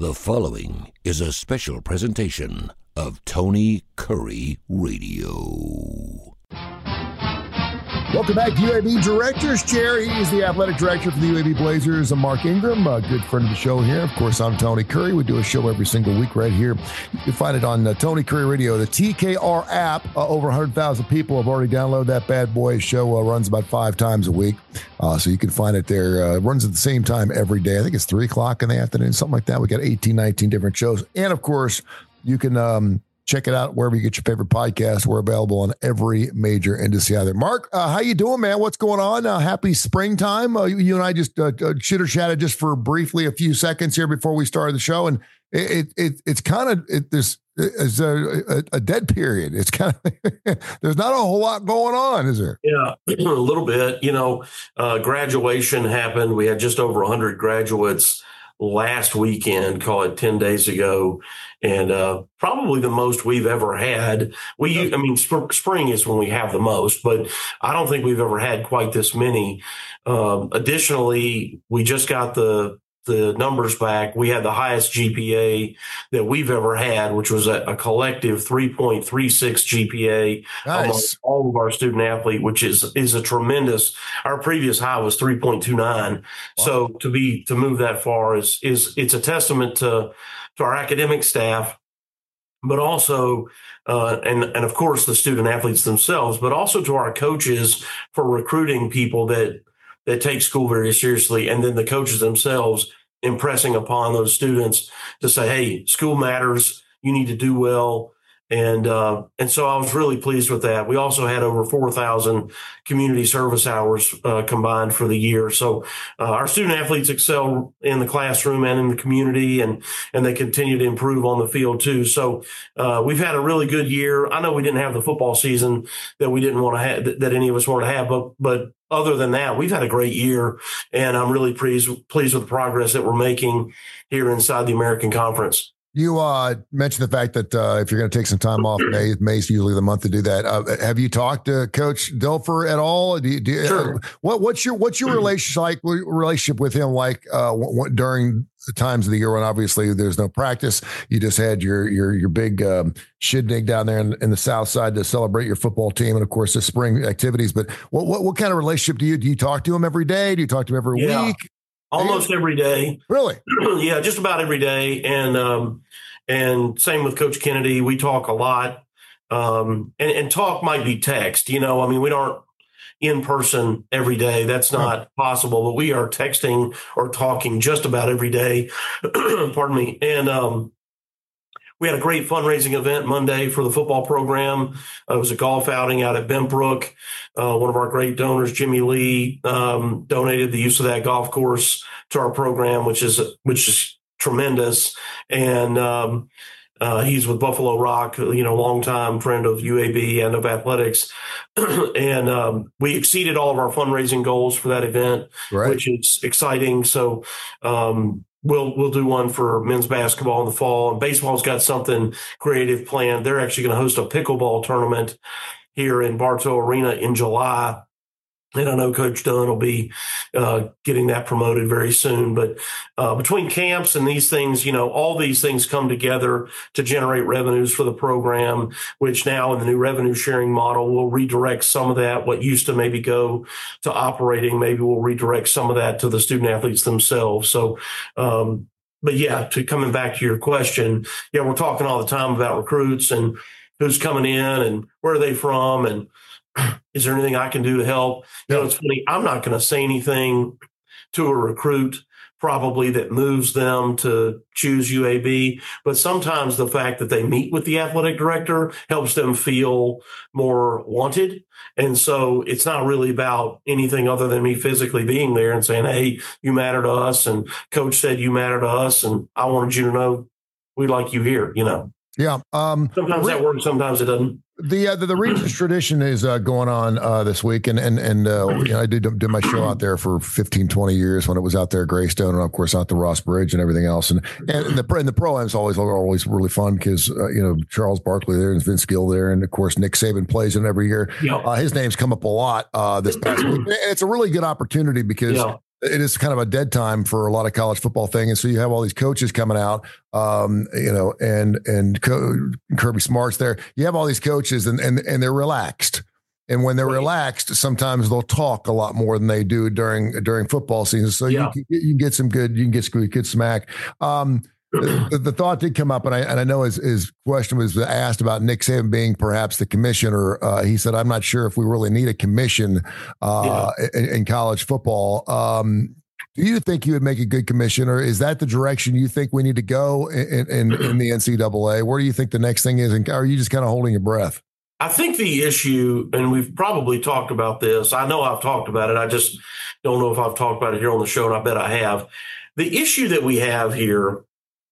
The following is a special presentation of Tony Curry Radio. Welcome back to UAB Director's Chair. He is the athletic director for the UAB Blazers. I'm Mark Ingram, a good friend of the show here. Of course, I'm Tony Curry. We do a show every single week right here. You can find it on Tony Curry Radio, the TKR app. Over 100,000 people have already downloaded that bad boy. Show runs about 5 times a week. So you can find it there. It runs at the same time every day. I think it's 3 o'clock in the afternoon, something like that. We got 18, 19 different shows. And, of course, you can check it out wherever you get your favorite podcast. We're available on every major industry out there. Mark, how you doing, man? What's going on? Happy springtime. You and I just chitter-chatted just for briefly a few seconds here before we started the show, and it's kind of there's a dead period. It's kind of there's not a whole lot going on, is there? Yeah, a little bit. Graduation happened. We had just over 100 graduates last weekend, call it 10 days ago, and probably the most we've ever had. Spring is when we have the most, but I don't think we've ever had quite this many. Additionally, we just got the numbers back. We had the highest GPA that we've ever had, which was a collective 3.36 GPA among all of our student athlete, which is a tremendous. Our previous high was 3.29. Wow. So to move that far is it's a testament to our academic staff, but also and of course the student athletes themselves, but also to our coaches for recruiting people that take school very seriously, and then the coaches themselves impressing upon those students to say, hey, school matters, you need to do well. And so I was really pleased with that. We also had over 4,000 community service hours combined for the year. So our student athletes excel in the classroom and in the community, and they continue to improve on the field too. So we've had a really good year. I know we didn't have the football season that we didn't want to have, that any of us wanted to have, but other than that, we've had a great year, and I'm really pleased with the progress that we're making here inside the American Conference. You mentioned the fact that if you're going to take some time off, May's usually the month to do that. Have you talked to Coach Dilfer at all? Sure. What's your relationship with him like during the times of the year when obviously there's no practice? You just had your big shindig down there in the South Side to celebrate your football team, and of course the spring activities. But what kind of relationship do you talk to him every day? Do you talk to him every week? Almost every day. Really? Yeah, just about every day. And same with Coach Kennedy. We talk a lot. And talk might be text. We aren't in person every day. That's not possible. But we are texting or talking just about every day. Pardon me. And we had a great fundraising event Monday for the football program. It was a golf outing out at Bentbrook. One of our great donors, Jimmy Lee, donated the use of that golf course to our program, which is tremendous. And he's with Buffalo Rock, longtime friend of UAB and of athletics. And we exceeded all of our fundraising goals for that event, which is exciting. So We'll do one for men's basketball in the fall, and baseball's got something creative planned. They're actually going to host a pickleball tournament here in Bartow Arena in July. And I know Coach Dunn will be getting that promoted very soon. But between camps and these things, all these things come together to generate revenues for the program, which now in the new revenue sharing model will redirect some of that. What used to maybe go to operating, maybe we'll redirect some of that to the student athletes themselves. So, but yeah, to coming back to your question, we're talking all the time about recruits and who's coming in and where are they from and is there anything I can do to help? It's funny. I'm not going to say anything to a recruit probably that moves them to choose UAB, but sometimes the fact that they meet with the athletic director helps them feel more wanted. And so it's not really about anything other than me physically being there and saying, hey, you matter to us. And coach said you matter to us. And I wanted you to know we like you here, Yeah. Sometimes that works. Sometimes it doesn't. The Regents tradition is going on this week, and I did my show out there for 15, 20 years when it was out there at Greystone, and of course out the Ross Bridge and everything else, and the pro-am is always really fun because Charles Barkley there and Vince Gill there, and of course Nick Saban plays in every year. His name's come up a lot this past week. It's a really good opportunity because it is kind of a dead time for a lot of college football thing. And so you have all these coaches coming out, and Kirby Smart's there. You have all these coaches and they're relaxed. And when they're relaxed, sometimes they'll talk a lot more than they do during football season. So you can get some good smack. The thought did come up, and I know his question was asked about Nick Saban being perhaps the commissioner. He said, "I'm not sure if we really need a commission in college football." Do you think you would make a good commissioner? Is that the direction you think we need to go in the NCAA? Where do you think the next thing is? And are you just kind of holding your breath? I think the issue, and we've probably talked about this. I know I've talked about it. I just don't know if I've talked about it here on the show, and I bet I have. The issue that we have here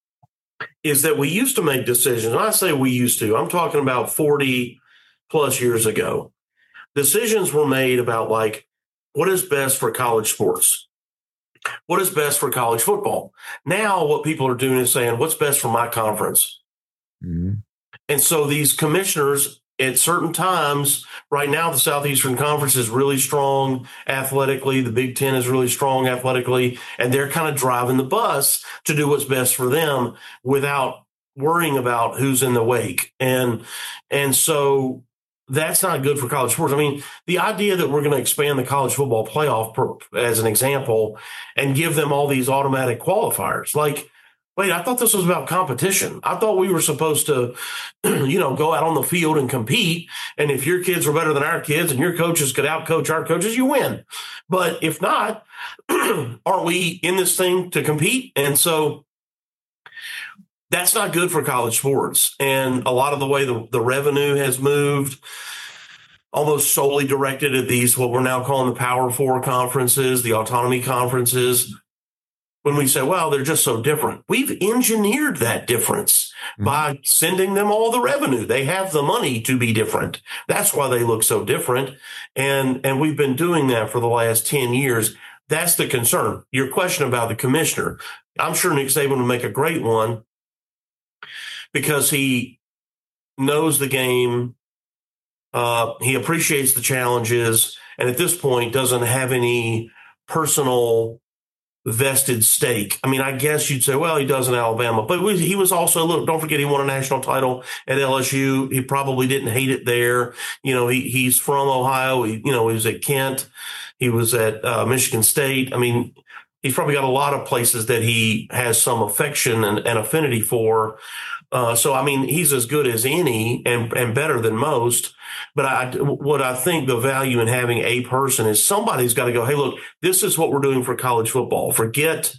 is that we used to make decisions. And I say we used to. I'm talking about 40 plus years ago. Decisions were made about what is best for college sports? What is best for college football? Now what people are doing is saying, what's best for my conference? Mm-hmm. And so these commissioners at certain times, right now, the Southeastern Conference is really strong athletically. The Big Ten is really strong athletically, and they're kind of driving the bus to do what's best for them without worrying about who's in the wake. And so that's not good for college sports. I mean, the idea that we're going to expand the college football playoff, as an example, and give them all these automatic qualifiers, wait, I thought this was about competition. I thought we were supposed to, go out on the field and compete. And if your kids were better than our kids and your coaches could outcoach our coaches, you win. But if not, aren't we in this thing to compete? And so that's not good for college sports. And a lot of the way the revenue has moved, almost solely directed at these, what we're now calling the Power Four conferences, the autonomy conferences. When we say, well, they're just so different, we've engineered that difference by sending them all the revenue. They have the money to be different. That's why they look so different. And we've been doing that for the last 10 years. That's the concern. Your question about the commissioner, I'm sure Nick Saban would make a great one because he knows the game. He appreciates the challenges. And at this point doesn't have any personal vested stake. I mean, I guess you'd say, well, he does in Alabama, but he was also, don't forget, he won a national title at LSU. He probably didn't hate it there. He's from Ohio. He was at Kent. He was at Michigan State. I mean, he's probably got a lot of places that he has some affection and affinity for. So, I mean, he's as good as any and better than most. But what I think the value in having a person is somebody's got to go, hey, look, this is what we're doing for college football. Forget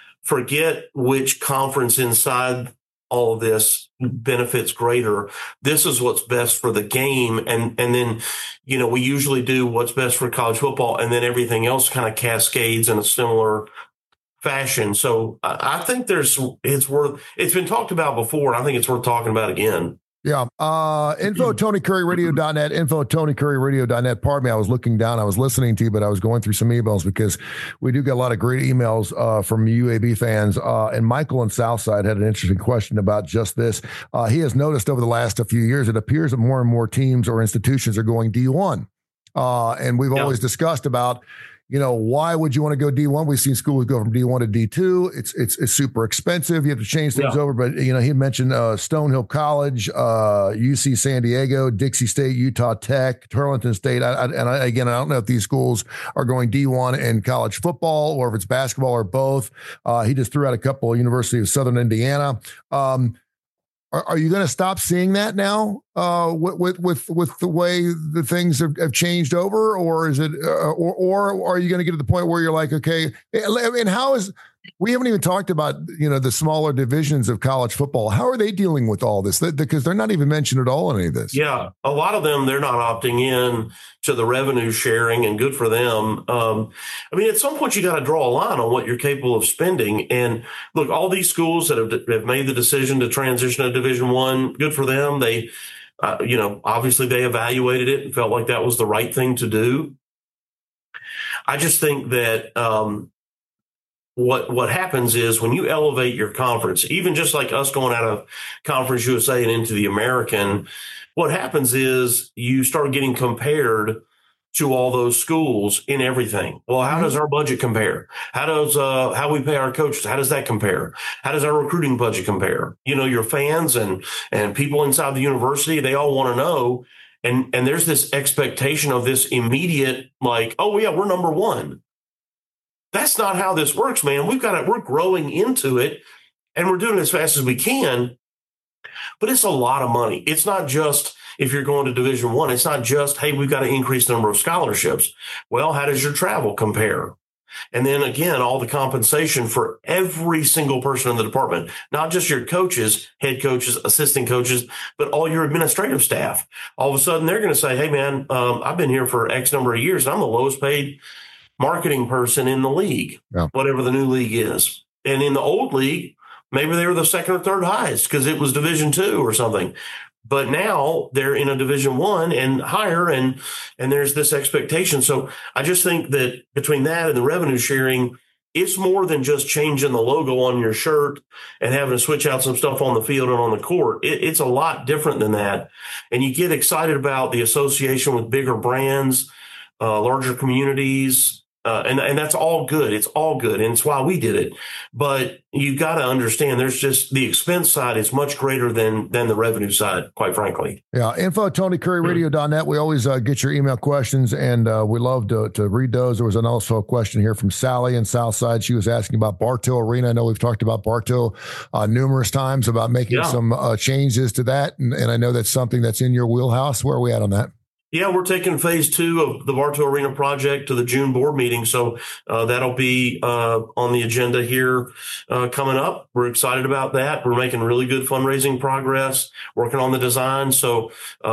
which conference inside all of this benefits greater. This is what's best for the game. And then, we usually do what's best for college football, and then everything else kind of cascades in a similar fashion. So I think it's been talked about before. And I think it's worth talking about again. Yeah. Info TonyCurryRadio.net, info TonyCurryRadio.net. Pardon me. I was looking down. I was listening to you, but I was going through some emails because we do get a lot of great emails from UAB fans. And Michael in Southside had an interesting question about just this. He has noticed over the last few years, it appears that more and more teams or institutions are going D1. And we've always discussed about, why would you want to go D1? We've seen schools go from D1 to D2. It's super expensive. You have to change things over. But, he mentioned Stonehill College, UC San Diego, Dixie State, Utah Tech, Tarleton State. I don't know if these schools are going D1 in college football or if it's basketball or both. He just threw out a couple of University of Southern Indiana. Are you going to stop seeing that now with the way the things have changed over, or is it, or are you going to get to the point where you're like, okay, and we haven't even talked about, the smaller divisions of college football. How are they dealing with all this? Because they're not even mentioned at all in any of this. Yeah. A lot of them, they're not opting in to the revenue sharing, and good for them. I mean, at some point you got to draw a line on what you're capable of spending. And look, all these schools that have made the decision to transition to Division I, good for them. They, obviously they evaluated it and felt like that was the right thing to do. I just think that, what happens is when you elevate your conference, even just like us going out of Conference USA and into the American, what happens is you start getting compared to all those schools in everything. Well, how does our budget compare? How does how we pay our coaches? How does that compare? How does our recruiting budget compare? Your fans and people inside the university, they all want to know. And there's this expectation of this immediate, like, oh yeah, we're number one. That's not how this works, man. We're growing into it, and we're doing it as fast as we can. But it's a lot of money. It's not just, if you're going to Division I, it's not just, hey, we've got to increase the number of scholarships. Well, how does your travel compare? And then again, all the compensation for every single person in the department, not just your coaches, head coaches, assistant coaches, but all your administrative staff. All of a sudden, they're going to say, hey, man, I've been here for X number of years, and I'm the lowest paid marketing person in the league, whatever the new league is. And in the old league, maybe they were the second or third highest because it was Division II or something. But now they're in a Division I and higher, and there's this expectation. So I just think that between that and the revenue sharing, it's more than just changing the logo on your shirt and having to switch out some stuff on the field and on the court. It's a lot different than that. And you get excited about the association with bigger brands, larger communities, and that's all good. It's all good. And it's why we did it. But you got to understand there's just the expense side is much greater than the revenue side, quite frankly. Yeah. Info at TonyCurryRadio.net. We always get your email questions, and we love to read those. There was also a question here from Sally in Southside. She was asking about Bartow Arena. I know we've talked about Bartow numerous times about making some changes to that. And I know that's something that's in your wheelhouse. Where are we at on that? Yeah, we're taking phase 2 of the Bartow Arena project to the June board meeting. So that'll be on the agenda here coming up. We're excited about that. We're making really good fundraising progress, working on the design. So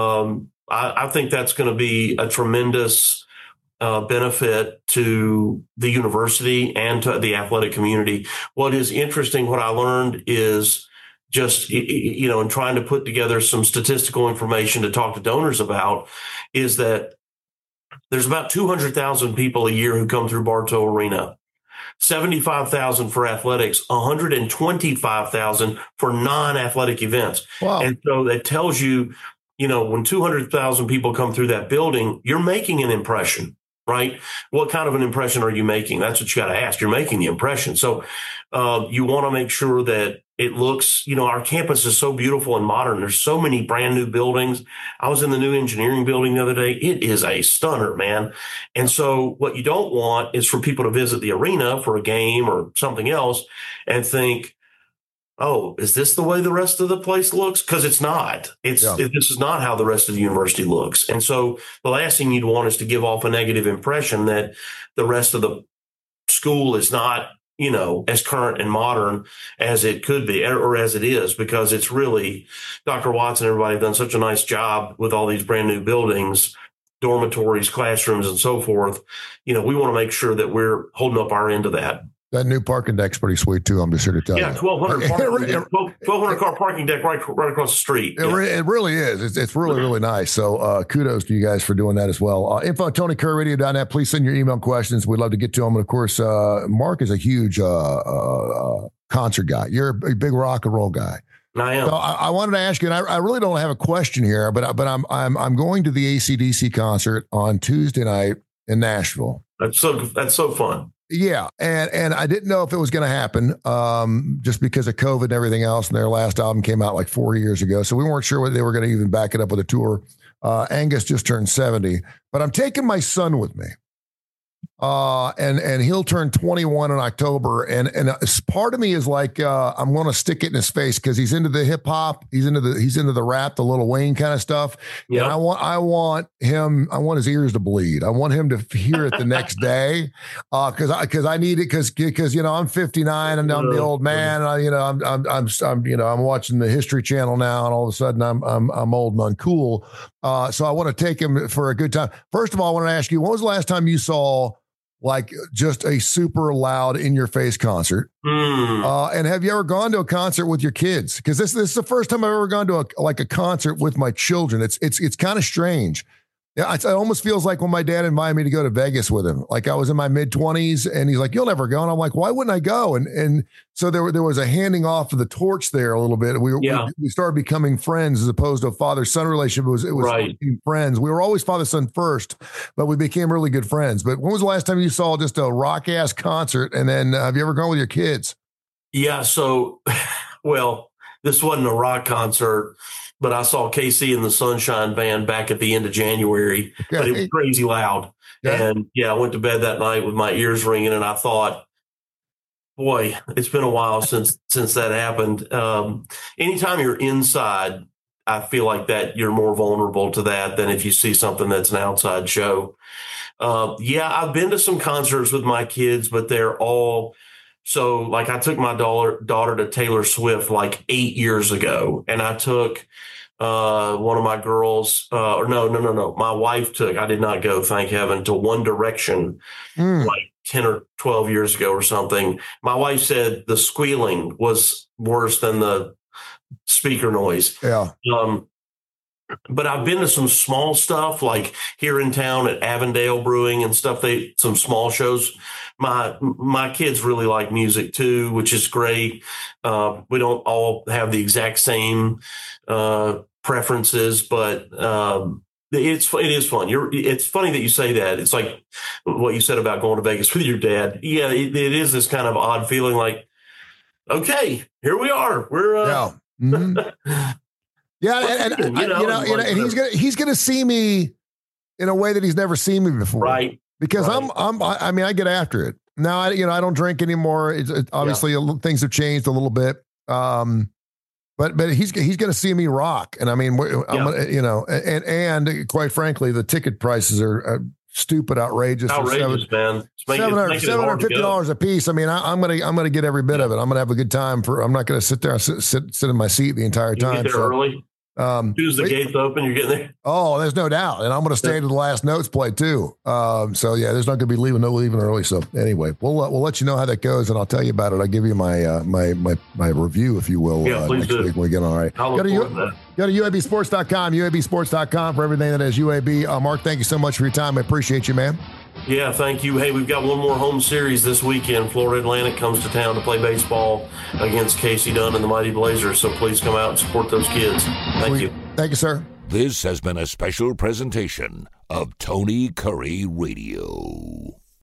I think that's going to be a tremendous benefit to the university and to the athletic community. What is interesting, what I learned is just, in trying to put together some statistical information to talk to donors about, is that there's about 200,000 people a year who come through Bartow Arena, 75,000 for athletics, 125,000 for non-athletic events. Wow. And so that tells you, when 200,000 people come through that building, you're making an impression, right? What kind of an impression are you making? That's what you got to ask. You're making the impression. So you want to make sure that it looks, our campus is so beautiful and modern. There's so many brand new buildings. I was in the new engineering building the other day. It is a stunner, man. And so what you don't want is for people to visit the arena for a game or something else and think, oh, is this the way the rest of the place looks? Because it's not. This is not how the rest of the university looks. And so the last thing you'd want is to give off a negative impression that the rest of the school is not, as current and modern as it could be or as it is, because it's really, Dr. Watts and everybody have done such a nice job with all these brand new buildings, dormitories, classrooms, and so forth. We want to make sure that we're holding up our end of that. That new parking deck's pretty sweet too. I'm just here to tell you. Yeah, 1,200 car parking deck right across the street. It really is. It's really, really nice. So kudos to you guys for doing that as well. Info at TonyCurryRadio.net. Please send your email questions. We'd love to get to them. And of course, Mark is a huge concert guy. You're a big rock and roll guy. I am. So I wanted to ask you, and I really don't have a question here, but I'm going to the AC/DC concert on Tuesday night in Nashville. That's so fun. Yeah, and I didn't know if it was going to happen just because of COVID and everything else. And their last album came out like 4 years ago, so we weren't sure whether they were going to even back it up with a tour. Angus just turned 70, but I'm taking my son with me. And he'll turn 21 in October. And part of me is like, I'm going to stick it in his face because he's into the hip hop. He's into the rap, the Lil Wayne kind of stuff. Yeah. And I want his ears to bleed. I want him to hear it the next day. Cause I need it. Cause I'm 59 and I'm the old man. I'm watching the History Channel now. And all of a sudden I'm old and uncool. So I want to take him for a good time. First of all, I want to ask you, when was the last time you saw like just a super loud in your face concert? And have you ever gone to a concert with your kids? Because this is the first time I've ever gone to a concert with my children. It's kind of strange. Yeah, it almost feels like when my dad invited me to go to Vegas with him. Like I was in my mid-20s, and he's like, "You'll never go." And I'm like, "Why wouldn't I go?" And so there was a handing off of the torch there a little bit. We started becoming friends as opposed to a father-son relationship. It was right. Friends. We were always father-son first, but we became really good friends. But when was the last time you saw just a rock-ass concert? And then have you ever gone with your kids? Yeah. So, well, this wasn't a rock concert, but I saw KC and the Sunshine Band back at the end of January, but it was crazy loud. Yeah. And I went to bed that night with my ears ringing, and I thought, boy, it's been a while since that happened. Anytime you're inside, I feel like that you're more vulnerable to that than if you see something that's an outside show. I've been to some concerts with my kids, but they're all so like I took my daughter to Taylor Swift like 8 years ago, and I took one of my girls, no. My wife took, I did not go, thank heaven, to One Direction like 10 or 12 years ago or something. My wife said the squealing was worse than the speaker noise. Yeah. But I've been to some small stuff like here in town at Avondale Brewing and stuff. Some small shows. My kids really like music too, which is great. We don't all have the exact same preferences, but it is fun. It's funny that you say that. It's like what you said about going to Vegas with your dad. Yeah, it is this kind of odd feeling like, okay, here we are. We're and he's gonna see me in a way that he's never seen me before, right? Because I get after it now. I don't drink anymore. It's obviously things have changed a little bit, but he's gonna see me rock, and I mean, I'm gonna, and quite frankly, the ticket prices are stupid, outrageous, man. $750 a piece. I mean, I'm gonna get every bit of it. I'm gonna have a good time. I'm not gonna sit there and sit in my seat the entire time. You get there early. Choose the gates open. You're getting there. Oh, there's no doubt, and I'm going to stay to the last notes played too. There's not going to be leaving early. So anyway, we'll let you know how that goes, and I'll tell you about it. I'll give you my review, if you will, next week when we get on. All right. Go to UABsports.com, UABsports.com for everything that is UAB. Mark, thank you so much for your time. I appreciate you, man. Yeah, thank you. Hey, we've got one more home series this weekend. Florida Atlantic comes to town to play baseball against Casey Dunn and the Mighty Blazers, so please come out and support those kids. Thank you. Thank you, sir. This has been a special presentation of Tony Curry Radio.